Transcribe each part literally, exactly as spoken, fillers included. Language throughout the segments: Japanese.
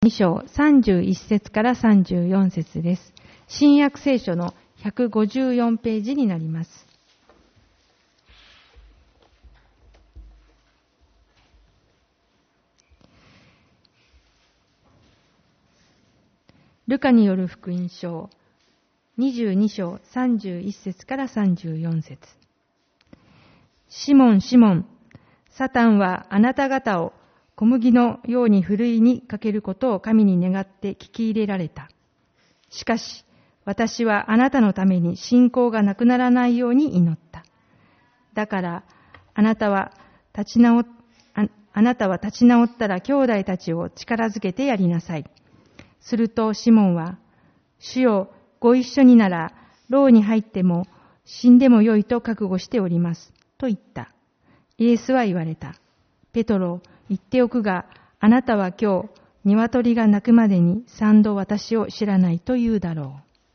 に章さんじゅういち節からさんじゅうよん節です。新約聖書のひゃくごじゅうよんページになります。ルカによる福音書にじゅうに章さんじゅういち節からさんじゅうよん節。シモン、シモン、サタンはあなた方を小麦のようにふるいにかけることを神に願って聞き入れられた。しかし、私はあなたのために信仰がなくならないように祈った。だから、あなたは立ち直っ、あ、あなたは立ち直ったら兄弟たちを力づけてやりなさい。するとシモンは、主よ、ご一緒になら、牢に入っても死んでもよいと覚悟しております。と言った。イエスは言われた。ペトロ、言っておくが、あなたは今日、鶏が鳴くまでに三度私を知らないと言うだろ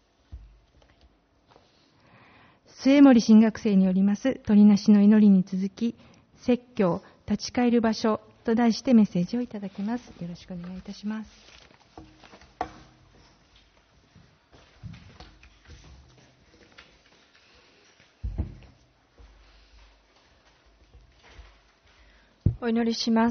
う。末森神学生によります鳥なしの祈りに続き、説教、立ち返る場所と題してメッセージをいただきます。よろしくお願いいたします。 お祈りします。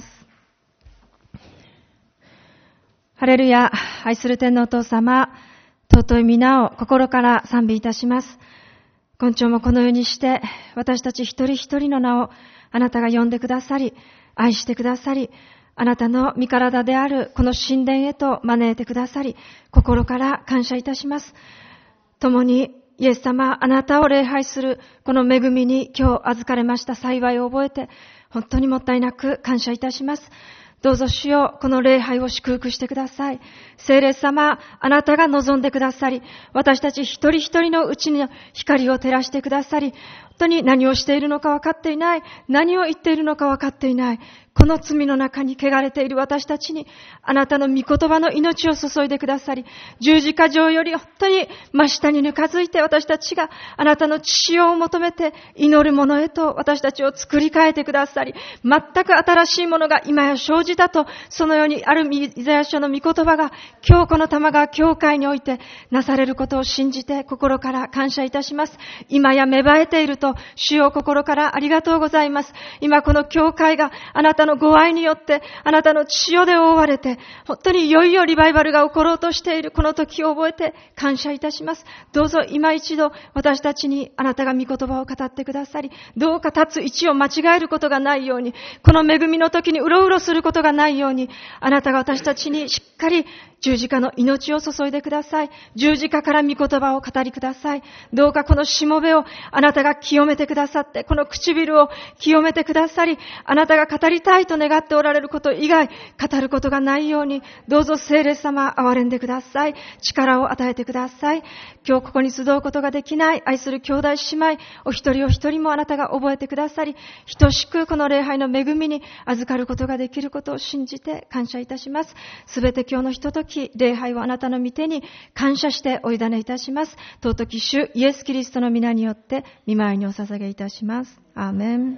ハレルヤ、愛する天のお父様、尊い皆を心から賛美いたします。今朝もこのようにして、私たち一人一人の名をあなたが呼んでくださり、愛してくださり、あなたの御体であるこの神殿へと招いてくださり、心から感謝いたします。共にイエス様、あなたを礼拝するこの恵みに今日預かれました幸いを覚えて、本当にもったいなく感謝いたします。どうぞ主よ、この礼拝を祝福してください。聖霊様、あなたが望んでくださり、私たち一人一人のうちに光を照らしてくださり、本当に何をしているのか分かっていない、何を言っているのか分かっていない、この罪の中に汚れている私たちに、あなたの御言葉の命を注いでくださり、十字架上より本当に真下にぬかづいて私たちがあなたの血潮を求めて祈るものへと私たちを作り変えてくださり、全く新しいものが今や生じたと、そのようにあるイザヤ書の御言葉が今日この玉川教会においてなされることを信じて心から感謝いたします。今や芽生えていると主よ、心からありがとうございます。今この教会があなたのご愛によってあなたの血潮で覆われて、本当にいよいよリバイバルが起ころうとしているこの時を覚えて感謝いたします。どうぞ今一度私たちにあなたが御言葉を語ってくださり、どうか立つ位置を間違えることがないように、この恵みの時にうろうろすることがないように、あなたが私たちにしっかり十字架の命を注いでください。十字架から御言葉を語りください。どうかこのしもべをあなたが清めてくださって、この唇を清めてくださり、あなたが語りたいと願っておられること以外語ることがないように、どうぞ聖霊様憐れんでください。力を与えてください。今日ここに集うことができない愛する兄弟姉妹お一人お一人もあなたが覚えてくださり、等しくこの礼拝の恵みに預かることができることを信じて感謝いたします。すべて今日のひととき、礼拝をあなたの御手に感謝してお委ねいたします。尊き主イエス・キリストの皆によって御前にお捧げいたします。アーメン。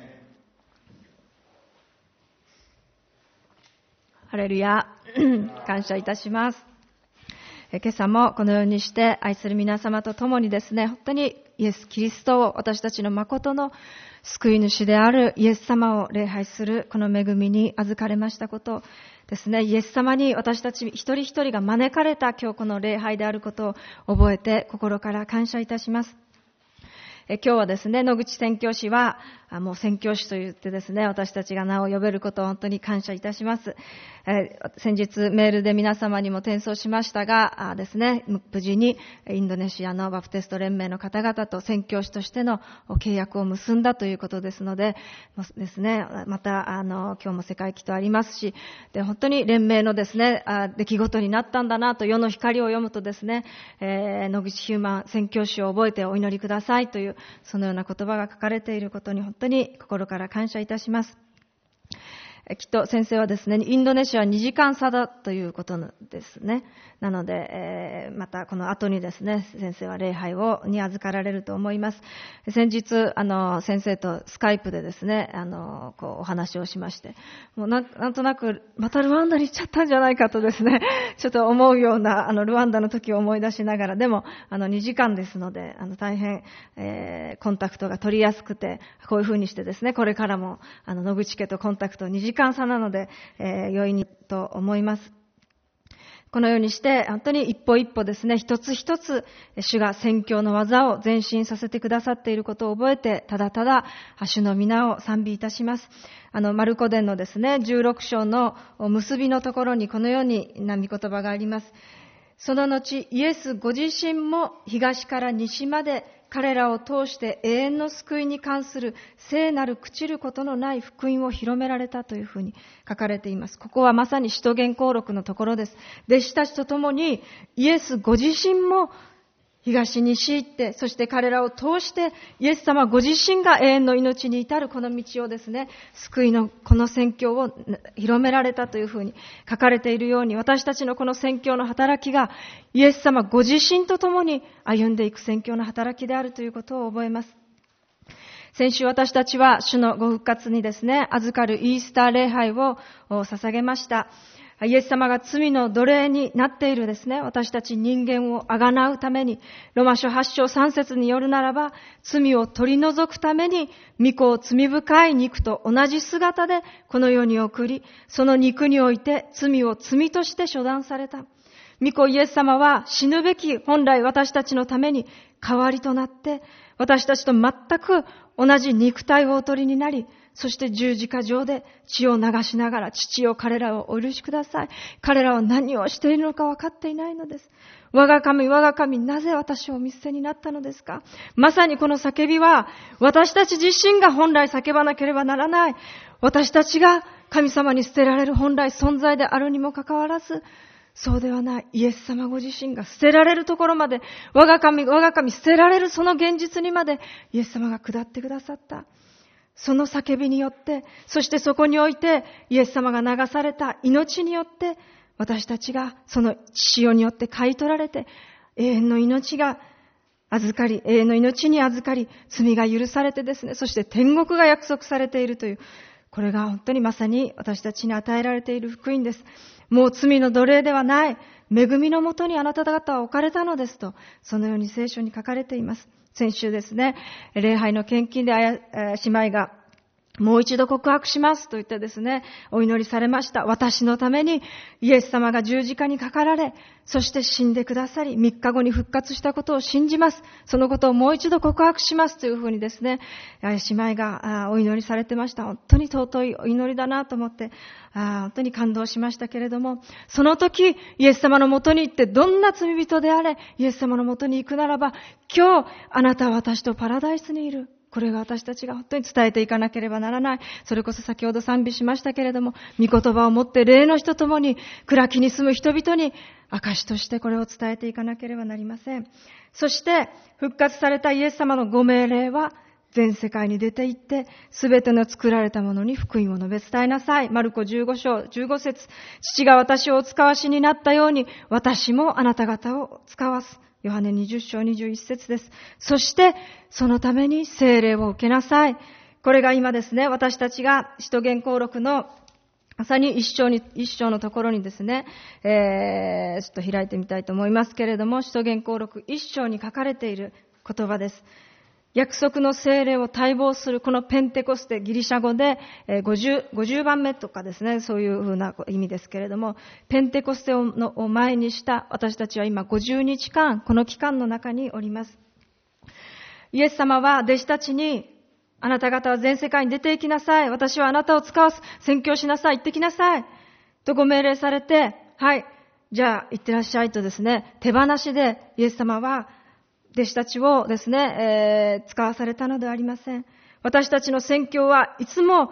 ハレルヤ感謝いたします。今朝もこのようにして愛する皆様と共にですね、本当にイエス・キリストを私たちの誠の救い主であるイエス様を礼拝するこの恵みに預かれましたことですね、イエス様に私たち一人一人が招かれた今日この礼拝であることを覚えて心から感謝いたします。え今日はですね、野口宣教師はあもう宣教師と言ってですね、私たちが名を呼べることを本当に感謝いたします。えー、先日メールで皆様にも転送しましたがあですね、無事にインドネシアのバプテスト連盟の方々と宣教師としての契約を結んだということですのでですね、またあの今日も世界祈祷ありますし、で本当に連盟のですねあ出来事になったんだなと、世の光を読むとですね、えー、野口ヒューマン宣教師を覚えてお祈りくださいというそのような言葉が書かれていることに本当に心から感謝いたします。 きっと先生はですね、インドネシアはにじかん差だということですね。なので、えー、またこの後にですね、先生は礼拝をに預かられると思います。先日、あの、先生とスカイプでですね、あの、こうお話をしまして、もうなん、なんとなく、またルワンダに行っちゃったんじゃないかとですね、ちょっと思うような、あの、ルワンダの時を思い出しながら、でも、あの、にじかんですので、あの、大変、えー、コンタクトが取りやすくて、こういう風にしてですね、これからも、あの、野口家とコンタクトにじかん差なので、えー、良いにと思います。このようにして、本当に一歩一歩ですね、一つ一つ、主が宣教の技を前進させてくださっていることを覚えて、ただただ、主の皆を賛美いたします。あの、マルコ伝のですね、じゅうろく章の結びのところにこのようにな御言葉があります。その後、イエスご自身も東から西まで彼らを通して永遠の救いに関する聖なる朽ちることのない福音を広められたというふうに書かれています。ここはまさに使徒言行録のところです。弟子たちと共にイエスご自身も東に西行って、そして彼らを通してイエス様ご自身が永遠の命に至るこの道をですね、救いのこの宣教を広められたというふうに書かれているように、私たちのこの宣教の働きがイエス様ご自身と共に歩んでいく宣教の働きであるということを覚えます。先週私たちは主のご復活にですね、預かるイースター礼拝を捧げました。イエス様が罪の奴隷になっているですね、私たち人間をあがなうために、ロマ書はち章さん節によるならば、罪を取り除くために、御子を罪深い肉と同じ姿でこの世に送り、その肉において罪を罪として処断された。御子イエス様は死ぬべき本来私たちのために代わりとなって、私たちと全く同じ肉体をお取りになり、そして十字架上で血を流しながら、父よ彼らをお許しください。彼らは何をしているのか分かっていないのです。我が神、我が神、なぜ私をお見捨てになったのですか。まさにこの叫びは、私たち自身が本来叫ばなければならない。私たちが神様に捨てられる本来存在であるにもかかわらず、そうではない。イエス様ご自身が捨てられるところまで、我が神、我が神、捨てられるその現実にまで、イエス様が下ってくださった。その叫びによって、そしてそこにおいて、イエス様が流された命によって、私たちがその血潮によって買い取られて、永遠の命が預かり、永遠の命に預かり、罪が許されてですね、そして天国が約束されているという、これが本当にまさに私たちに与えられている福音です。もう罪の奴隷ではない、恵みのもとにあなた方は置かれたのですと、そのように聖書に書かれています。先週ですね、礼拝の献金であや姉妹がもう一度告白しますと言ってですね、お祈りされました。私のためにイエス様が十字架にかかられ、そして死んでくださり、みっかごに復活したことを信じます。そのことをもう一度告白しますというふうにですね、姉妹がお祈りされてました。本当に尊いお祈りだなと思って、本当に感動しましたけれども、その時、イエス様のもとに行って、どんな罪人であれ、イエス様のもとに行くならば、今日、あなたは私とパラダイスにいる。これが私たちが本当に伝えていかなければならない。それこそ先ほど賛美しましたけれども、御言葉を持って霊の人ともに、暗きに住む人々に、証としてこれを伝えていかなければなりません。そして、復活されたイエス様のご命令は、全世界に出て行って、すべての作られたものに福音を述べ伝えなさい。マルコじゅうご章じゅうご節。父が私をお使わしになったように、私もあなた方を使わす。ヨハネにじゅう章にじゅういち節です。そして、そのために聖霊を受けなさい。これが今ですね、私たちが使徒言行録のまさに一章に、一章のところにですね、えー、ちょっと開いてみたいと思いますけれども、使徒言行録一章に書かれている言葉です。約束の聖霊を待望するこのペンテコステ、ギリシャ語でごじゅう、ごじゅう番目とかですね、そういうふうな意味ですけれども、ペンテコステを前にした私たちは今ごじゅうにちかん、この期間の中におります。イエス様は弟子たちに、あなた方は全世界に出て行きなさい。私はあなたを使わす。宣教しなさい。行ってきなさい。とご命令されて、はい、じゃあ行ってらっしゃいとですね、手放しでイエス様は弟子たちをですね、えー、使わされたのではありません。私たちの宣教はいつも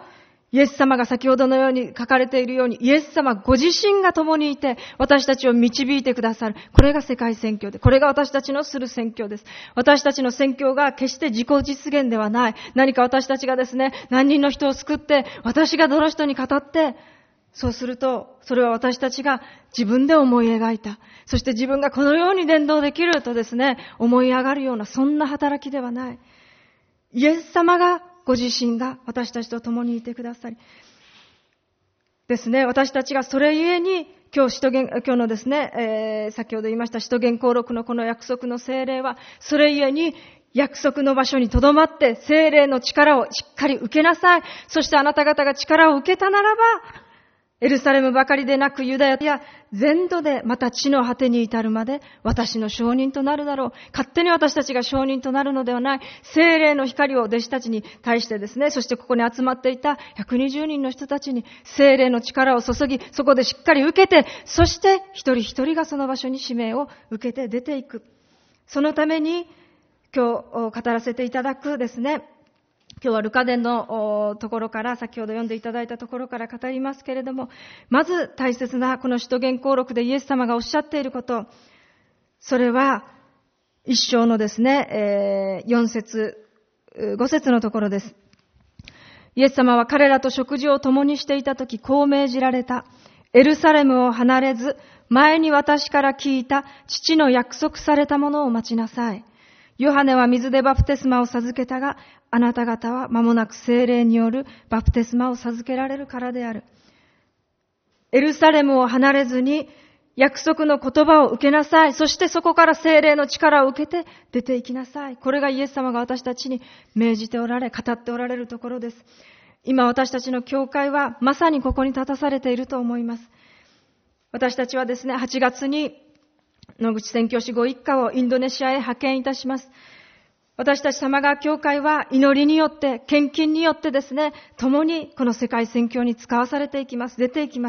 イエス様が先ほどのように書かれているように、イエス様ご自身が共にいて、私たちを導いてくださる。これが世界宣教で、これが私たちのする宣教です。私たちの宣教が決して自己実現ではない。何か私たちがですね、何人の人を救って、私がどの人に語って、そうすると、それは私たちが自分で思い描いた。そして自分がこのように伝道できるとですね、思い上がるような、そんな働きではない。イエス様が、ご自身が私たちと共にいてくださり。ですね、私たちがそれゆえに、今日、使徒言、今日のですね、えー、先ほど言いました、使徒言行録のこの約束の聖霊は、それゆえに、約束の場所に留まって、聖霊の力をしっかり受けなさい。そしてあなた方が力を受けたならば、エルサレムばかりでなくユダヤや全土でまた地の果てに至るまで私の証人となるだろう。勝手に私たちが証人となるのではない。聖霊の光を弟子たちに対してですね、そしてここに集まっていたひゃくにじゅうにんの人たちに聖霊の力を注ぎ、そこでしっかり受けて、そして一人一人がその場所に使命を受けて出ていく。そのために今日語らせていただくですね、今日はルカ伝のところから、先ほど読んでいただいたところから語りますけれども、まず大切なこの使徒言行録でイエス様がおっしゃっていること、それは一章のですね、よん節、ご節のところです。イエス様は彼らと食事を共にしていたとき、こう命じられた。エルサレムを離れず、前に私から聞いた父の約束されたものを待ちなさい。ヨハネは水でバプテスマを授けたが、あなた方は間もなく聖霊によるバプテスマを授けられるからである。エルサレムを離れずに約束の言葉を受けなさい。そしてそこから聖霊の力を受けて出ていきなさい。これがイエス様が私たちに命じておられ、語っておられるところです。今私たちの教会はまさにここに立たされていると思います。私たちはですね、はちがつに野口宣教師ご一家をインドネシアへ派遣いたします。私たち様川教会は祈りによって、献金によってですね、共にこの世界宣教に使わされていきます。出ていきます。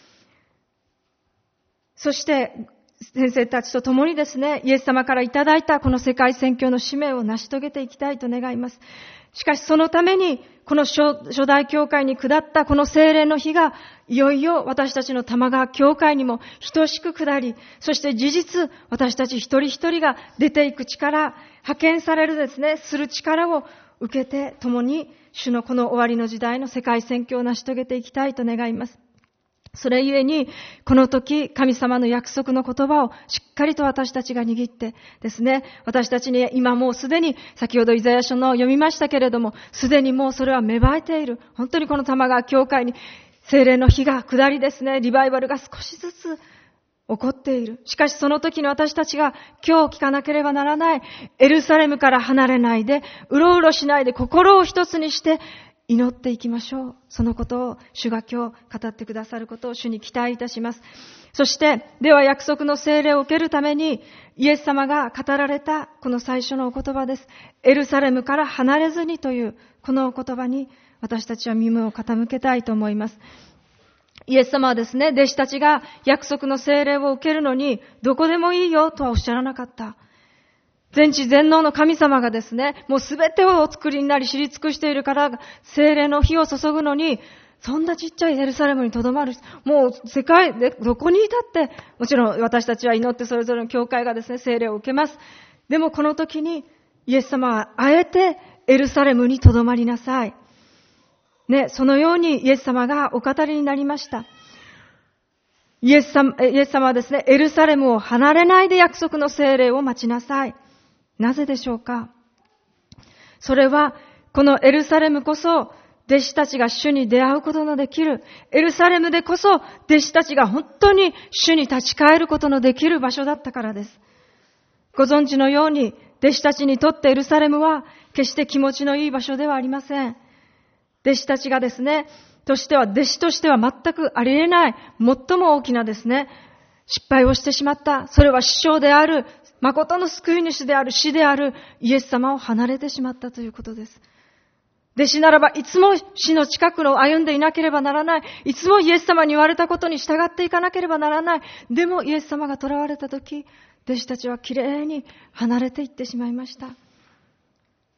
そして先生たちと共にですね、イエス様からいただいたこの世界宣教の使命を成し遂げていきたいと願います。しかしそのために、この 初, 初代教会に下ったこの聖霊の火が、いよいよ私たちの玉川教会にも等しく下り、そして事実、私たち一人一人が出ていく力、派遣されるですね、する力を受けて、共に主のこの終わりの時代の世界宣教を成し遂げていきたいと願います。それゆえに、この時、神様の約束の言葉をしっかりと私たちが握ってですね、私たちに今もうすでに、先ほどイザヤ書の読みましたけれども、すでにもうそれは芽生えている。本当にこの玉川教会に聖霊の火が下りですね、リバイバルが少しずつ起こっている。しかしその時に私たちが今日聞かなければならない、エルサレムから離れないで、うろうろしないで心を一つにして、祈っていきましょう。そのことを主が今日語ってくださることを主に期待いたします。そして、では約束の聖霊を受けるために、イエス様が語られたこの最初のお言葉です。エルサレムから離れずにというこのお言葉に私たちは耳を傾けたいと思います。イエス様はですね、弟子たちが約束の聖霊を受けるのにどこでもいいよとはおっしゃらなかった。全知全能の神様がですね、もうすべてをお作りになり知り尽くしているから、聖霊の火を注ぐのに、そんなちっちゃいエルサレムにとどまる。もう世界でどこにいたって、もちろん私たちは祈ってそれぞれの教会がですね、聖霊を受けます。でもこの時に、イエス様はあえてエルサレムにとどまりなさい。ね、そのようにイエス様がお語りになりました。イエス様、イエス様はですね、エルサレムを離れないで約束の聖霊を待ちなさい。なぜでしょうか。それは、このエルサレムこそ、弟子たちが主に出会うことのできる、エルサレムでこそ、弟子たちが本当に主に立ち返ることのできる場所だったからです。ご存知のように、弟子たちにとってエルサレムは、決して気持ちのいい場所ではありません。弟子たちがですね、としては、弟子としては全くありえない、最も大きなですね、失敗をしてしまった。それは師匠である、誠の救い主である、死であるイエス様を離れてしまったということです。弟子ならばいつも死の近くを歩んでいなければならない。いつもイエス様に言われたことに従っていかなければならない。でもイエス様が囚われたとき、弟子たちはきれいに離れていってしまいました。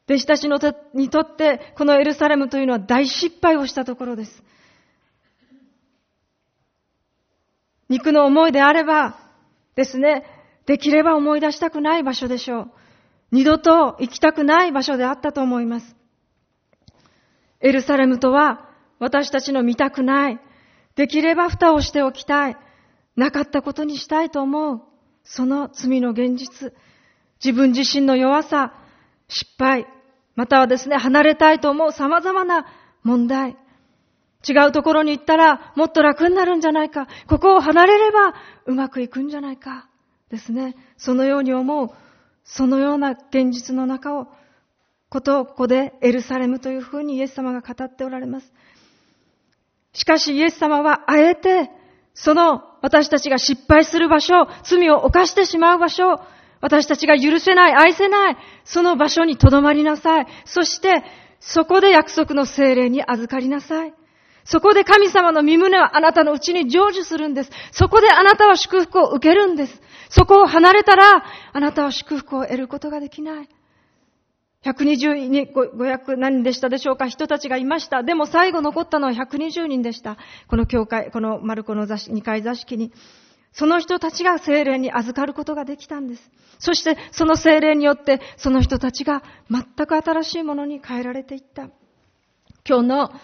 弟子たちのとにとってこのエルサレムというのは大失敗をしたところです。肉の思いであればですね、できれば思い出したくない場所でしょう。二度と行きたくない場所であったと思います。エルサレムとは私たちの見たくない、できれば蓋をしておきたい、なかったことにしたいと思う、その罪の現実、自分自身の弱さ、失敗、またはですね、離れたいと思う様々な問題、違うところに行ったらもっと楽になるんじゃないか、ここを離れればうまくいくんじゃないかですね、そのように思う、そのような現実の中をことをここでエルサレムというふうにイエス様が語っておられます。しかしイエス様はあえてその私たちが失敗する場所、罪を犯してしまう場所、私たちが許せない、愛せない、その場所に留まりなさい。そしてそこで約束の聖霊に預かりなさい。そこで神様の御胸はあなたのうちに成就するんです。そこであなたは祝福を受けるんです。そこを離れたらあなたは祝福を得ることができない。ひゃくにじゅうに、ごひゃく何人でしたでしょうか、人たちがいました。でも最後残ったのはひゃくにじゅうにんでした。この教会、このマルコの座敷にかい座敷に。その人たちが聖霊に預かることができたんです。そしてその聖霊によってその人たちが全く新しいものに変えられていった。今日の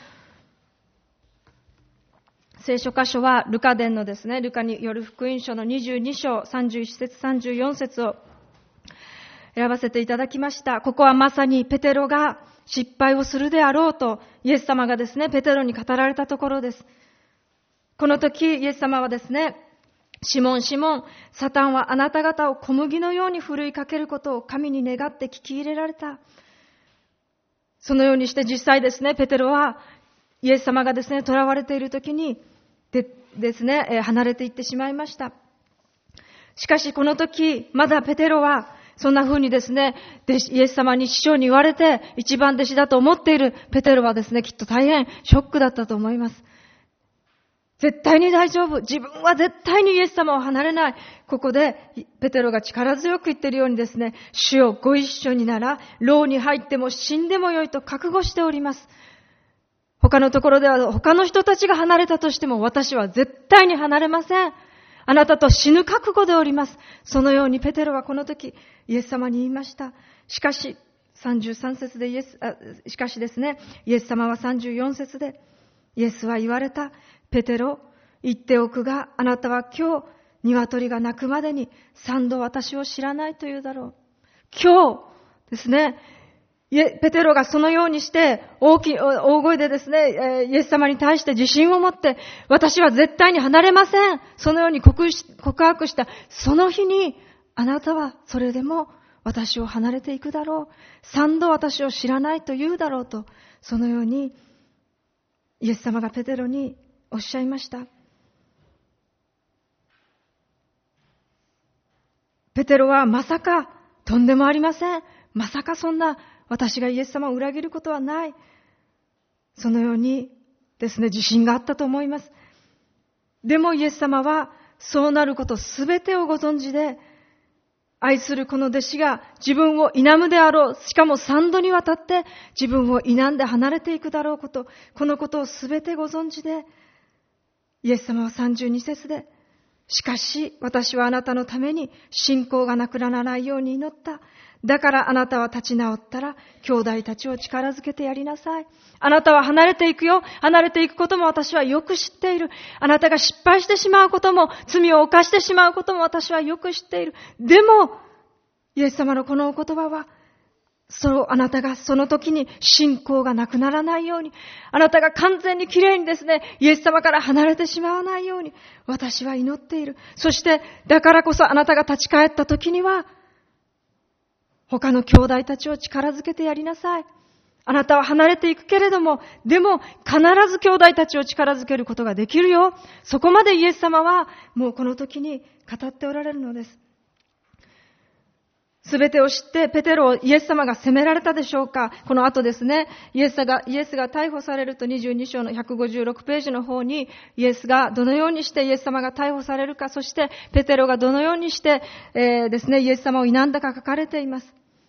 聖書箇所はルカ伝のですね、ルカによる福音書のにじゅうに章さんじゅういち節さんじゅうよん節を選ばせていただきました。ここはまさにペテロが失敗をするであろうとイエス様がですね、ペテロに語られたところです。この時イエス様はですね、シモンシモン、サタンはあなた方を小麦のようにふるいかけることを神に願って聞き入れられた。そのようにして実際ですね、ペテロはイエス様がですね、囚われている時にでですね、えー、離れていってしまいました。しかしこの時まだペテロはそんな風にですね、イエス様に師匠に言われて一番弟子だと思っているペテロはですね、きっと大変ショックだったと思います。絶対に大丈夫。自分は絶対にイエス様を離れない。ここでペテロが力強く言っているようにですね、主よご一緒になら、牢に入っても死んでもよいと覚悟しております。他のところでは他の人たちが離れたとしても私は絶対に離れません。あなたと死ぬ覚悟でおります。そのようにペテロはこの時イエス様に言いました。しかしさんじゅうさん節でイエスあしかしですね、イエス様はさんじゅうよん節でイエスは言われた。ペテロ、言っておくがあなたは今日鶏が鳴くまでに三度私を知らないと言うだろう。今日ですね、ペテロがそのようにして大きい大声でですね、イエス様に対して自信を持って私は絶対に離れません、そのように告白したその日に、あなたはそれでも私を離れていくだろう、三度私を知らないと言うだろうと、そのようにイエス様がペテロにおっしゃいました。ペテロはまさか、とんでもありません、まさかそんな私がイエス様を裏切ることはない、そのようにですね、自信があったと思います。でもイエス様はそうなることすべてをご存知で、愛するこの弟子が自分を否むであろう、しかも三度にわたって自分を否んで離れていくだろうこと、このことをすべてご存知で、イエス様はさんじゅうに節で、しかし私はあなたのために信仰がなくならないように祈った。だからあなたは立ち直ったら兄弟たちを力づけてやりなさい。あなたは離れていくよ。離れていくことも私はよく知っている。あなたが失敗してしまうことも、罪を犯してしまうことも私はよく知っている。でもイエス様のこのお言葉は、そうあなたがその時に信仰がなくならないように、あなたが完全にきれいにですね、イエス様から離れてしまわないように私は祈っている。そしてだからこそあなたが立ち返った時には、他の兄弟たちを力づけてやりなさい。あなたは離れていくけれども、でも必ず兄弟たちを力づけることができるよ。そこまでイエス様はもうこの時に語っておられるのです。すべてを知ってペテロをイエス様が責められたでしょうか。この後ですね、イエスが、イエスが逮捕されるとにじゅうに章のひゃくごじゅうろくページの方に、イエスがどのようにしてイエス様が逮捕されるか、そしてペテロがどのようにして、えー、ですね、イエス様を否んだか書かれています。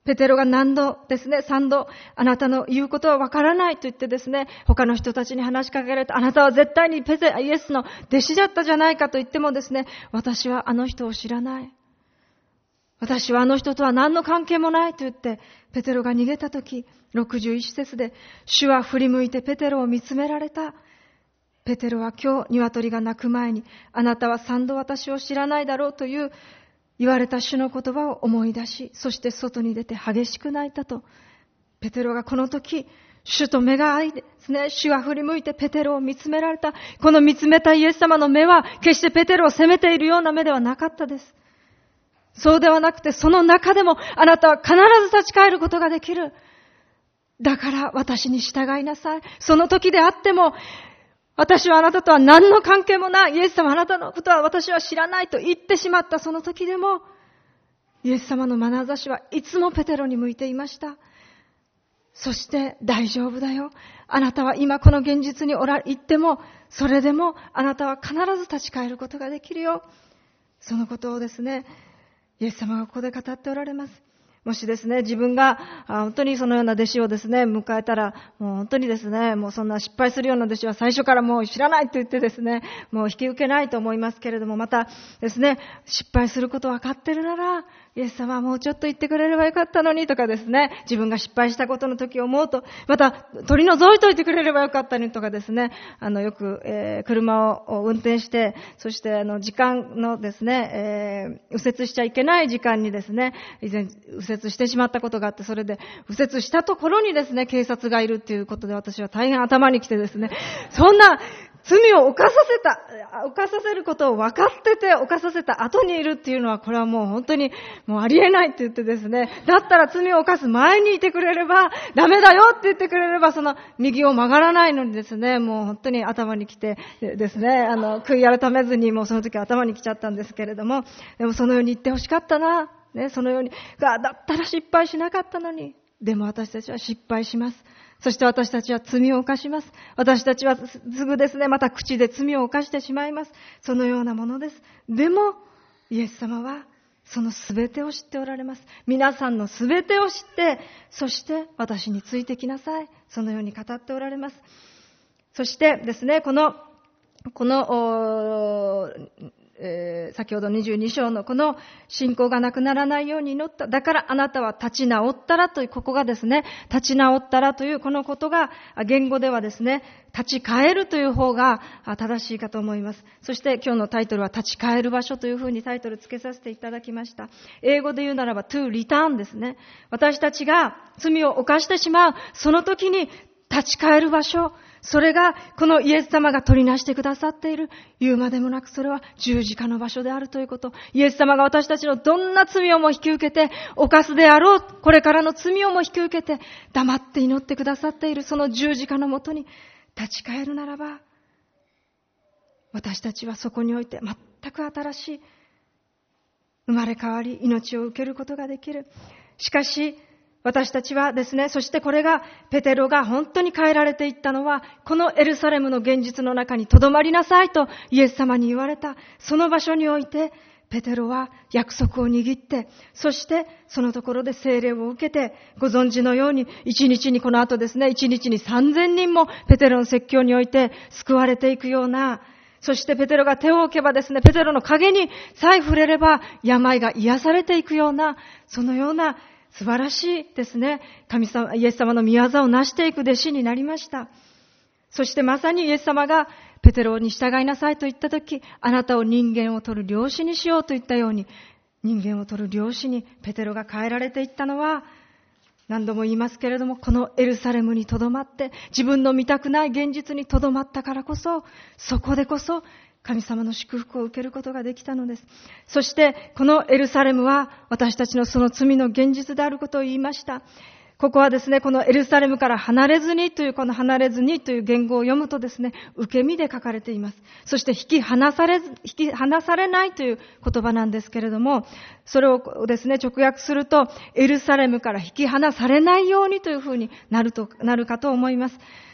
ペテロが何度ですね、三度、あなたの言うことはわからないと言ってですね、他の人たちに話しかけられて、あなたは絶対にペテ、イエスの弟子だったじゃないかと言ってもですね、私はあの人を知らない。私はあの人とは何の関係もないと言って、ペテロが逃げたとき、ろくじゅういち節で、主は振り向いてペテロを見つめられた。ペテロは今日、鶏が鳴く前に、あなたは三度私を知らないだろうという、言われた主の言葉を思い出し、そして外に出て激しく泣いたと。ペテロがこの時、主と目が合いですね、主が振り向いてペテロを見つめられた。この見つめたイエス様の目は、決してペテロを責めているような目ではなかったです。そうではなくて、その中でもあなたは必ず立ち返ることができる。だから私に従いなさい。その時であっても、私はあなたとは何の関係もない。イエス様あなたのことは私は知らないと言ってしまったその時でも、イエス様の眼差しはいつもペテロに向いていました。そして大丈夫だよ。あなたは今この現実におら、行っても、それでもあなたは必ず立ち返ることができるよ。そのことをですね、イエス様がここで語っておられます。もしですね、自分が本当にそのような弟子をですね、迎えたら、もう本当にですね、もうそんな失敗するような弟子は最初からもう知らないと言ってですね、もう引き受けないと思いますけれども、またですね、失敗することを分かってるなら、イエス様はもうちょっと言ってくれればよかったのにとかですね、自分が失敗したことの時を思うと、また取り除いといてくれればよかったのにとかですね、あのよく、えー、車を運転して、そしてあの時間のですね、えー、右折しちゃいけない時間にですね、以前右折してしまったことがあって、それで右折したところにですね、警察がいるっていうことで私は大変頭にきてですね、そんな罪を犯させた、犯させることを分かってて犯させた後にいるっていうのは、これはもう本当にもうありえないって言ってですね、だったら罪を犯す前にいてくれればダメだよって言ってくれれば、その右を曲がらないのにですね、もう本当に頭にきてですね、あの悔い改めずにもうその時頭にきちゃったんですけれども、でもそのように言ってほしかったな、ね、そのようにがだったら失敗しなかったのに、でも私たちは失敗します。そして私たちは罪を犯します。私たちはすぐですね、また口で罪を犯してしまいます。そのようなものです。でも、イエス様はそのすべてを知っておられます。皆さんのすべてを知って、そして私についてきなさい。そのように語っておられます。そしてですね、この、この、えー、先ほどにじゅうに章のこの信仰がなくならないように祈った。だからあなたは立ち直ったらという、ここがですね、立ち直ったらというこのことが、言語ではですね、立ち返るという方が正しいかと思います。そして今日のタイトルは立ち返る場所というふうにタイトル付けさせていただきました。英語で言うならば to return ですね。私たちが罪を犯してしまう、その時に立ち返る場所、それがこのイエス様が取りなしてくださっている、言うまでもなくそれは十字架の場所であるということ。イエス様が私たちのどんな罪をも引き受けて犯すであろう、これからの罪をも引き受けて黙って祈ってくださっているその十字架のもとに立ち返るならば、私たちはそこにおいて全く新しい生まれ変わり、命を受けることができる。しかし私たちはですね、そしてこれがペテロが本当に変えられていったのは、このエルサレムの現実の中に留まりなさいとイエス様に言われた、その場所においてペテロは約束を握って、そしてそのところで聖霊を受けて、ご存知のように一日にこの後ですね、一日にさんぜんにんもペテロの説教において救われていくような、そしてペテロが手を置けばですね、ペテロの影にさえ触れれば病が癒されていくような、そのような素晴らしいですね、神様、イエス様の御業を成していく弟子になりました。そしてまさにイエス様がペテロに従いなさいと言ったとき、あなたを人間を取る漁師にしようと言ったように、人間を取る漁師にペテロが変えられていったのは、何度も言いますけれども、このエルサレムにとどまって、自分の見たくない現実にとどまったからこそ、そこでこそ神様の祝福を受けることができたのです。そしてこのエルサレムは私たちのその罪の現実であることを言いました。ここはですね、このエルサレムから離れずにという、この離れずにという言語を読むとですね、受け身で書かれています。そして引き離されず、引き離されないという言葉なんですけれども、それをですね、直訳すると、エルサレムから引き離されないようにというふうになると、なるかと思います。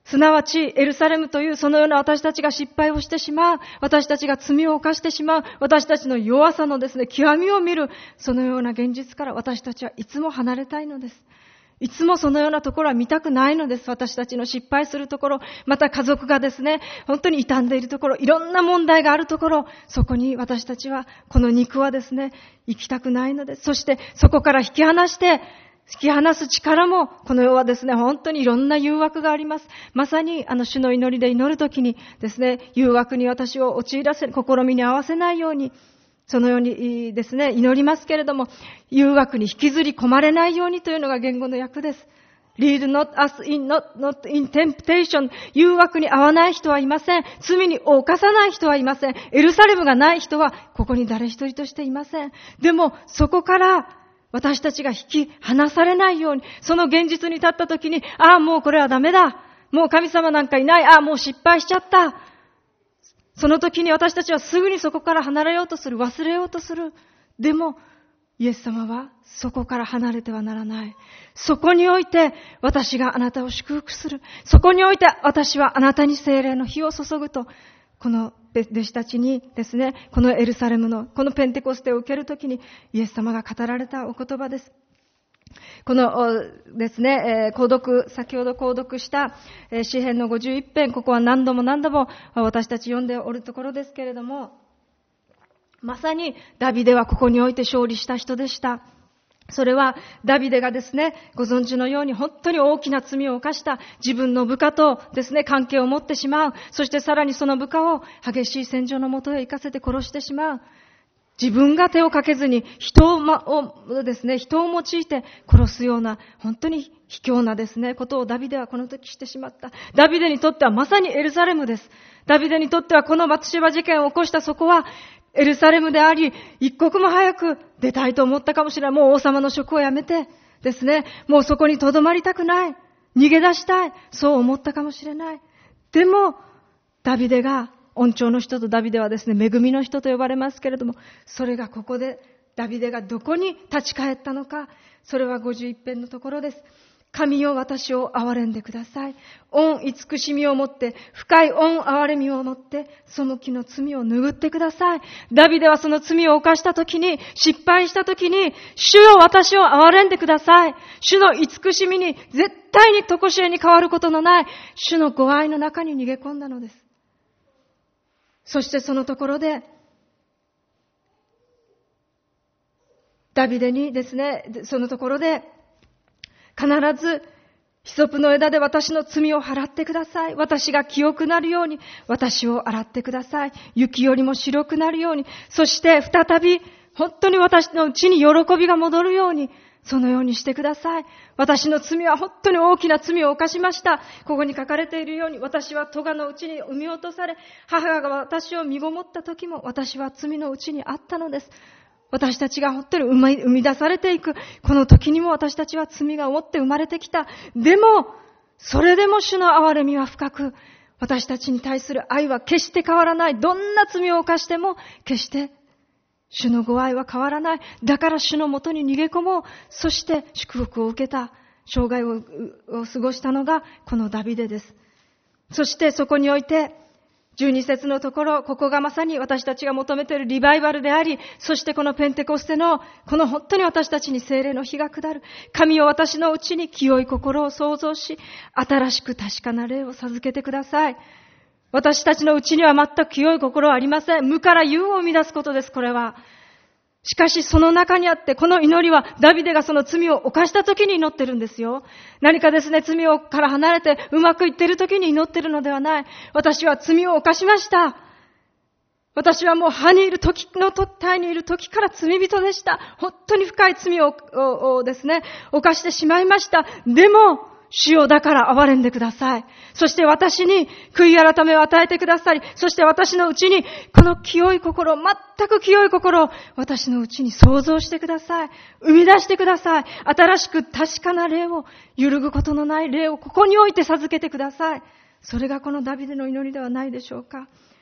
すなわちエルサレムというそのような私たちが失敗をしてしまう、私たちが罪を犯してしまう、私たちの弱さのですね、極みを見る、そのような現実から私たちはいつも離れたいのです。いつもそのようなところは見たくないのです。私たちの失敗するところ、また家族がですね、本当に傷んでいるところ、いろんな問題があるところ、そこに私たちは、この肉はですね、行きたくないのです。そしてそこから引き離して、引き離す力も、この世はですね、本当にいろんな誘惑があります。まさに、あの、主の祈りで祈るときにですね、誘惑に私を陥らせ、試みに合わせないように、そのようにですね、祈りますけれども、誘惑に引きずり込まれないようにというのが言語の訳です。Lead not us in, not, not in temptation. 誘惑に合わない人はいません。罪に犯さない人はいません。エルサレムがない人は、ここに誰一人としていません。でも、そこから、私たちが引き離されないように、その現実に立った時に、ああ、もうこれはダメだ。もう神様なんかいない。ああ、もう失敗しちゃった。その時に私たちはすぐにそこから離れようとする。忘れようとする。でも、イエス様はそこから離れてはならない。そこにおいて私があなたを祝福する。そこにおいて私はあなたに聖霊の火を注ぐと、この弟子たちにですね、このエルサレムの、このペンテコステを受けるときにイエス様が語られたお言葉です。このですね、えー、購読、先ほど購読した、えー、詩編のごじゅういち編、ここは何度も何度も私たち読んでおるところですけれども、まさにダビデはここにおいて勝利した人でした。それはダビデがですね、ご存知のように本当に大きな罪を犯した自分の部下とですね、関係を持ってしまう。そしてさらにその部下を激しい戦場のもとへ行かせて殺してしまう。自分が手をかけずに人を、ま、をですね、人を用いて殺すような本当に卑怯なですね、ことをダビデはこの時してしまった。ダビデにとってはまさにエルサレムです。ダビデにとってはこのバツシェバ事件を起こしたそこはエルサレムであり、一刻も早く出たいと思ったかもしれない。もう王様の職を辞めてですね、もうそこに留まりたくない。逃げ出したい。そう思ったかもしれない。でも、ダビデが、恩寵の人とダビデはですね、恵みの人と呼ばれますけれども、それがここで、ダビデがどこに立ち返ったのか、それはごじゅういち編のところです。神よ、私を憐れんでください。恩慈しみをもって、深い恩憐れみをもって、背きの罪を拭ってください。ダビデはその罪を犯したときに、失敗したときに、主よ、私を憐れんでください。主の慈しみに絶対に常しえに変わることのない、主のご愛の中に逃げ込んだのです。そしてそのところで、ダビデにですね、そのところで、必ず、ヒソプの枝で私の罪を払ってください。私が清くなるように、私を洗ってください。雪よりも白くなるように、そして再び、本当に私のうちに喜びが戻るように、そのようにしてください。私の罪は本当に大きな罪を犯しました。ここに書かれているように、私は咎のうちに産み落とされ、母が私を身ごもった時も、私は罪のうちにあったのです。私たちが本当に生み出されていく、この時にも私たちは罪が負って生まれてきた。でも、それでも主の憐れみは深く、私たちに対する愛は決して変わらない。どんな罪を犯しても、決して主のご愛は変わらない。だから主のもとに逃げ込もう。そして祝福を受けた生涯を過ごしたのがこのダビデです。そしてそこにおいて、じゅうに節のところ、ここがまさに私たちが求めているリバイバルであり、そしてこのペンテコステの、この本当に私たちに聖霊の火が下る。神を私のうちに清い心を創造し、新しく確かな霊を授けてください。私たちのうちには全く清い心はありません。無から有を生み出すことです、これは。しかしその中にあって、この祈りはダビデがその罪を犯した時に祈ってるんですよ。何かですね、罪をから離れてうまくいってる時に祈ってるのではない。私は罪を犯しました。私はもう歯にいる時の体にいる時から罪人でした。本当に深い罪を、を、をですね、犯してしまいました。でも、主よだから憐れんでください。そして私に悔い改めを与えてくださり、そして私のうちにこの清い心、全く清い心を私のうちに創造してください。生み出してください。新しく確かな霊を、揺るぐことのない霊をここに置いて授けてください。それがこのダビデの祈りではないでしょうか。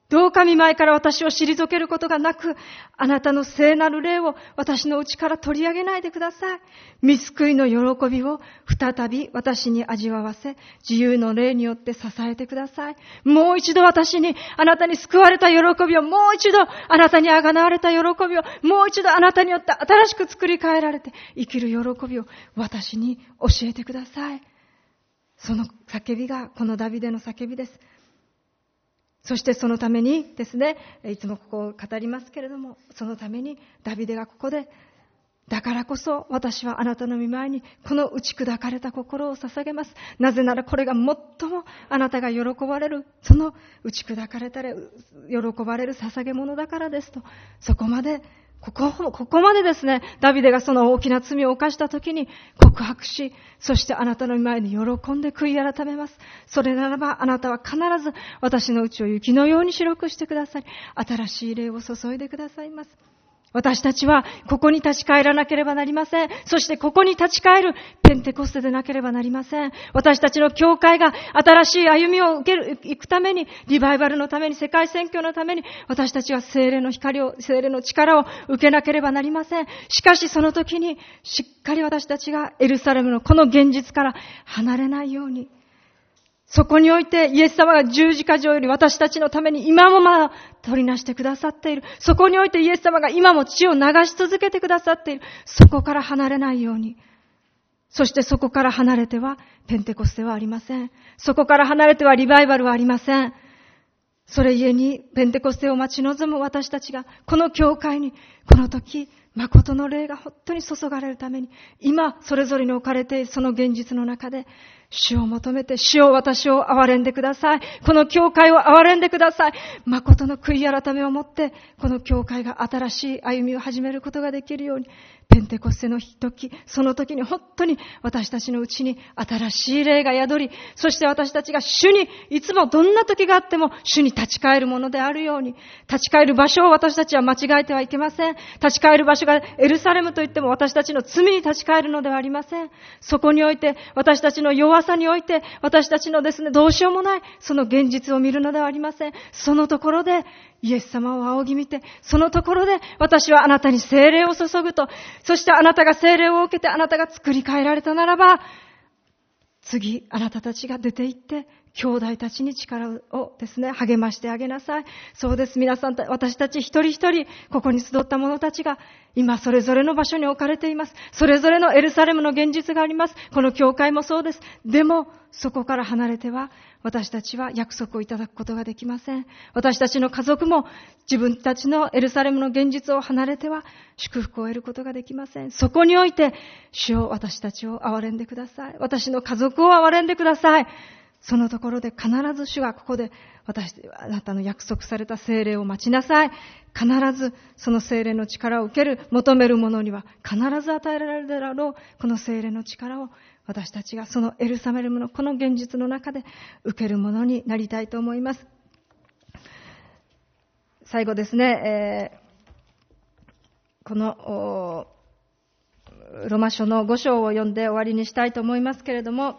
どうか御前から私を退けることがなく、あなたの聖なる霊を私の内から取り上げないでください。御救いの喜びを再び私に味わわせ、自由の霊によって支えてください。もう一度私に、あなたに救われた喜びを、もう一度あなたにあがなわれた喜びを、もう一度あなたによって新しく作り変えられて生きる喜びを私に教えてください。その叫びがこのダビデの叫びです。そしてそのためにですね、いつもここを語りますけれども、そのためにダビデがここで、だからこそ私はあなたの御前にこの打ち砕かれた心を捧げます。なぜならこれが最もあなたが喜ばれる、その打ち砕かれたら喜ばれる捧げ物だからですと、そこまでここ、ここまでですね、ダビデがその大きな罪を犯した時に告白し、そしてあなたの前に喜んで悔い改めます。それならばあなたは必ず私の内を雪のように白くしてくださり、新しい霊を注いでくださいます。私たちはここに立ち返らなければなりません。そしてここに立ち返るペンテコステでなければなりません。私たちの教会が新しい歩みを受ける、行くために、リバイバルのために、世界宣教のために、私たちは聖霊の光を、聖霊の力を受けなければなりません。しかしその時に、しっかり私たちがエルサレムのこの現実から離れないように、そこにおいてイエス様が十字架上より私たちのために今もまだ取りなしてくださっている。そこにおいてイエス様が今も血を流し続けてくださっている。そこから離れないように。そしてそこから離れてはペンテコステはありません。そこから離れてはリバイバルはありません。それゆえにペンテコステを待ち望む私たちがこの教会にこの時誠の霊が本当に注がれるために、今それぞれに置かれているその現実の中で主を求めて、主を私を憐れんでください。この教会を憐れんでください。誠の悔い改めをもって、この教会が新しい歩みを始めることができるように、ペンテコステの時、その時に本当に私たちのうちに新しい霊が宿り、そして私たちが主に、いつもどんな時があっても主に立ち返るものであるように、立ち返る場所を私たちは間違えてはいけません。立ち返る場所がエルサレムといっても私たちの罪に立ち返るのではありません。そこにおいて私たちの弱さにおいて私たちのですね、どうしようもないその現実を見るのではありません。そのところでイエス様を仰ぎ見て、そのところで私はあなたに聖霊を注ぐと、そしてあなたが聖霊を受けてあなたが作り変えられたならば、次あなたたちが出て行って兄弟たちに力をですね、励ましてあげなさい。そうです。皆さん、私たち一人一人、ここに集った者たちが、今それぞれの場所に置かれています。それぞれのエルサレムの現実があります。この教会もそうです。でも、そこから離れては、私たちは約束をいただくことができません。私たちの家族も、自分たちのエルサレムの現実を離れては、祝福を得ることができません。そこにおいて、主を私たちを憐れんでください。私の家族を憐れんでください。そのところで必ず主がここで私、あなたの約束された聖霊を待ちなさい。必ずその聖霊の力を受ける、求める者には必ず与えられるだろう。この聖霊の力を私たちがそのエルサレムのこの現実の中で受けるものになりたいと思います。最後ですね、えー、このロマ書のご章を読んで終わりにしたいと思いますけれども、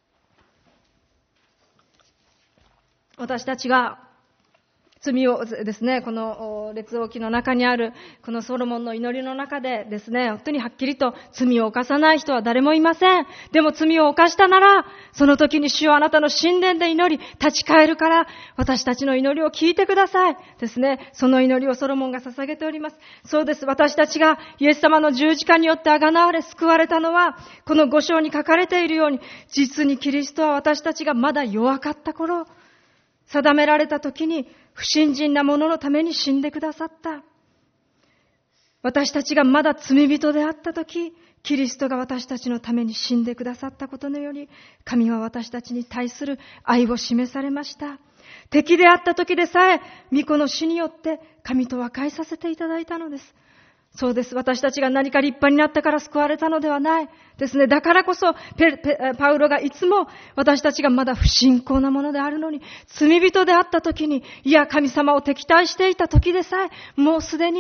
私たちが罪をですね、この列王記の中にあるこのソロモンの祈りの中でですね、本当にはっきりと罪を犯さない人は誰もいません。でも罪を犯したなら、その時に主よあなたの神殿で祈り、立ち返るから私たちの祈りを聞いてください。ですね、その祈りをソロモンが捧げております。そうです。私たちがイエス様の十字架によってあがなわれ救われたのは、この五章に書かれているように、実にキリストは私たちがまだ弱かった頃、定められた時に不信心な者のために死んでくださった。私たちがまだ罪人であった時、キリストが私たちのために死んでくださったことのより、神は私たちに対する愛を示されました。敵であった時でさえ、御子の死によって神と和解させていただいたのです。そうです。私たちが何か立派になったから救われたのではないですね。だからこそペペパウロがいつも私たちがまだ不信仰なものであるのに、罪人であった時に、いや神様を敵対していた時でさえ、もうすでに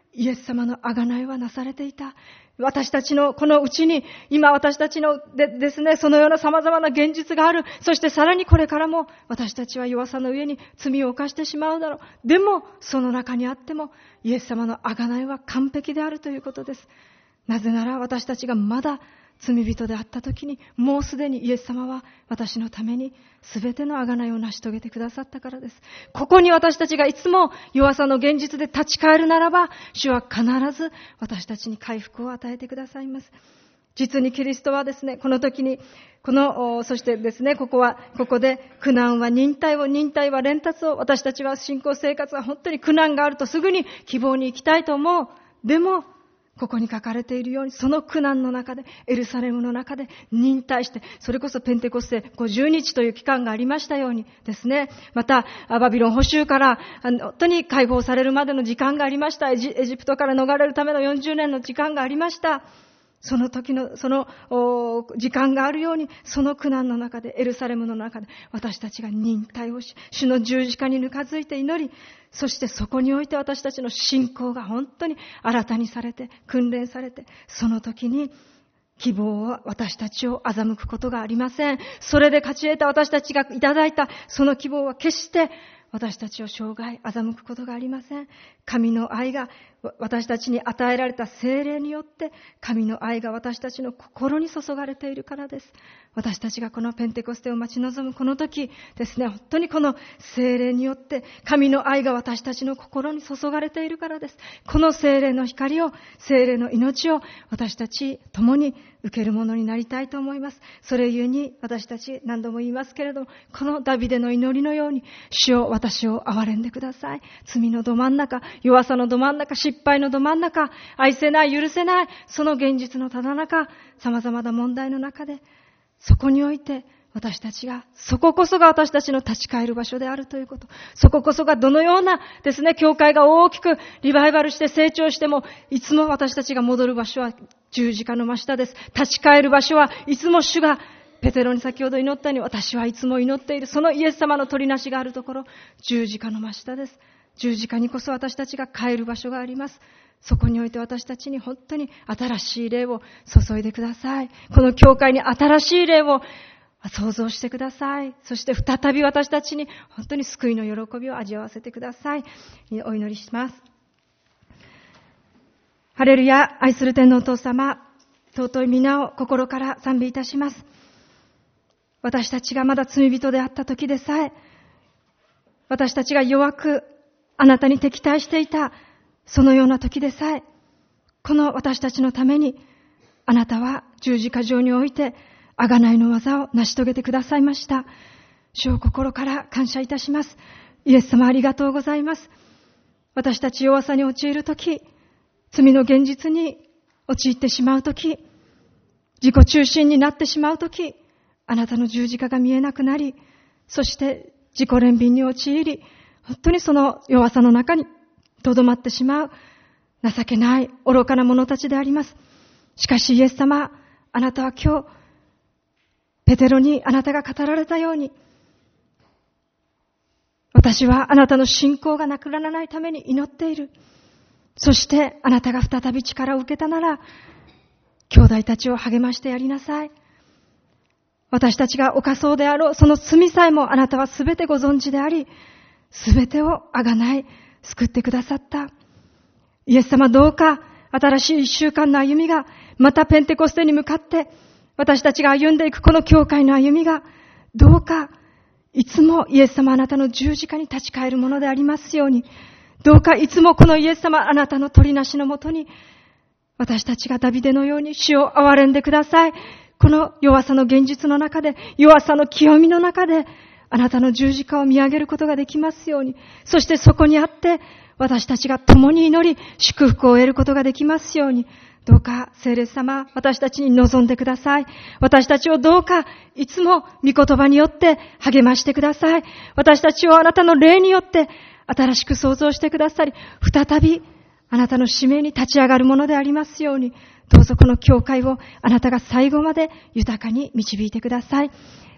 イエス様の贖いはなされていた。私たちのこのうちに、今私たちのでですね、そのような様々な現実がある。そしてさらにこれからも私たちは弱さの上に罪を犯してしまうだろう。でも、その中にあっても、イエス様の贖いは完璧であるということです。なぜなら私たちがまだ罪人であったときに、もうすでにイエス様は私のために全ての贖いを成し遂げてくださったからです。ここに私たちがいつも弱さの現実で立ち返るならば、主は必ず私たちに回復を与えてくださいます。実にキリストはですね、この時に、この、そしてですね、ここは、ここで苦難は忍耐を、忍耐は連達を、私たちは信仰生活は本当に苦難があるとすぐに希望に行きたいと思う。でも、ここに書かれているように、その苦難の中で、エルサレムの中で忍耐して、それこそペンテコステごじゅうにちという期間がありましたようにですね、また、バビロン捕囚から、本当に解放されるまでの時間がありました。エジ、エジプトから逃れるためのよんじゅうねんの時間がありました。その時の、その時間があるように、その苦難の中で、エルサレムの中で、私たちが忍耐をし、主の十字架にぬかづいて祈り、そしてそこにおいて私たちの信仰が本当に新たにされて、訓練されて、その時に希望は私たちを欺くことがありません。それで勝ち得た私たちがいただいたその希望は決して私たちを生涯欺くことがありません。神の愛が私たちに与えられた聖霊によって、神の愛が私たちの心に注がれているからです。私たちがこのペンテコステを待ち望むこの時ですね、本当にこの聖霊によって神の愛が私たちの心に注がれているからです。この聖霊の光を、聖霊の命を私たち共に受けるものになりたいと思います。それゆえに私たち何度も言いますけれども、このダビデの祈りのように、主よ私を憐れんでください。罪のど真ん中、弱さのど真ん中、失敗のど真ん中、愛せない、許せない、その現実のただ中、様々な問題の中で、そこにおいて私たちが、そここそが私たちの立ち返る場所であるということ。そここそがどのようなですね、教会が大きくリバイバルして成長しても、いつも私たちが戻る場所は十字架の真下です。立ち返る場所はいつも主が、ペテロに先ほど祈ったように、私はいつも祈っている。そのイエス様の取りなしがあるところ、十字架の真下です。十字架にこそ私たちが帰る場所があります。そこにおいて私たちに本当に新しい霊を注いでください。この教会に新しい霊を想像してください。そして再び私たちに本当に救いの喜びを味わわせてください。お祈りします。ハレルヤ、愛する天のお父様、尊い皆を心から賛美いたします。私たちがまだ罪人であった時でさえ、私たちが弱くあなたに敵対していたそのような時でさえ、この私たちのためにあなたは十字架上において贖いの技を成し遂げてくださいました。主を心から感謝いたします。イエス様ありがとうございます。私たち弱さに陥る時、罪の現実に陥ってしまう時、自己中心になってしまう時、あなたの十字架が見えなくなり、そして自己憐憫に陥り、本当にその弱さの中にとどまってしまう情けない愚かな者たちであります。しかしイエス様、あなたは今日ペテロにあなたが語られたように、私はあなたの信仰がなくならないために祈っている。そしてあなたが再び力を受けたなら、兄弟たちを励ましてやりなさい。私たちが犯そうであろうその罪さえもあなたはすべてご存知であり、すべてをあがない救ってくださった。イエス様、どうか新しい一週間の歩みが、またペンテコステに向かって私たちが歩んでいくこの教会の歩みが、どうかいつもイエス様あなたの十字架に立ち返るものでありますように、どうかいつもこのイエス様あなたの取りなしのもとに、私たちがダビデのように主を憐れんでください。この弱さの現実の中で、弱さの清みの中で、あなたの十字架を見上げることができますように、そしてそこにあって、私たちが共に祈り、祝福を得ることができますように、どうか聖霊様、私たちに望んでください。私たちをどうかいつも御言葉によって励ましてください。私たちをあなたの霊によって新しく創造してくださり、再びあなたの使命に立ち上がるものでありますように、どうぞこの教会をあなたが最後まで豊かに導いてください。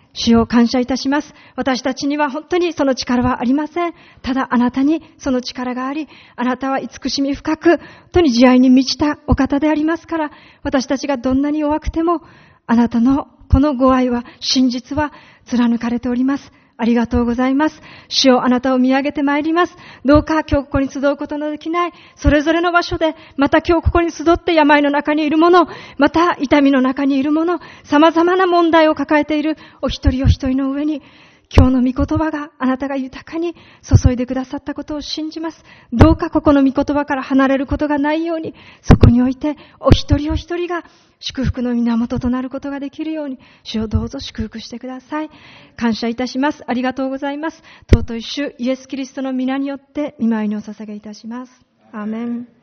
主を感謝いたします。私たちには本当にその力はありません。ただあなたにその力があり、あなたは慈しみ深く、本当に慈愛に満ちたお方でありますから、私たちがどんなに弱くても、あなたのこのご愛は、真実は貫かれております。ありがとうございます。主よ、あなたを見上げてまいります。どうか今日ここに集うことのできない、それぞれの場所で、また今日ここに集って病の中にいる者、また痛みの中にいる者、様々な問題を抱えているお一人お一人の上に、今日の御言葉があなたが豊かに注いでくださったことを信じます。どうかここの御言葉から離れることがないように、そこにおいてお一人お一人が祝福の源となることができるように、主をどうぞ祝福してください。感謝いたします。ありがとうございます。尊い主イエスキリストの皆によって御舞にお捧げいたします。アーメン。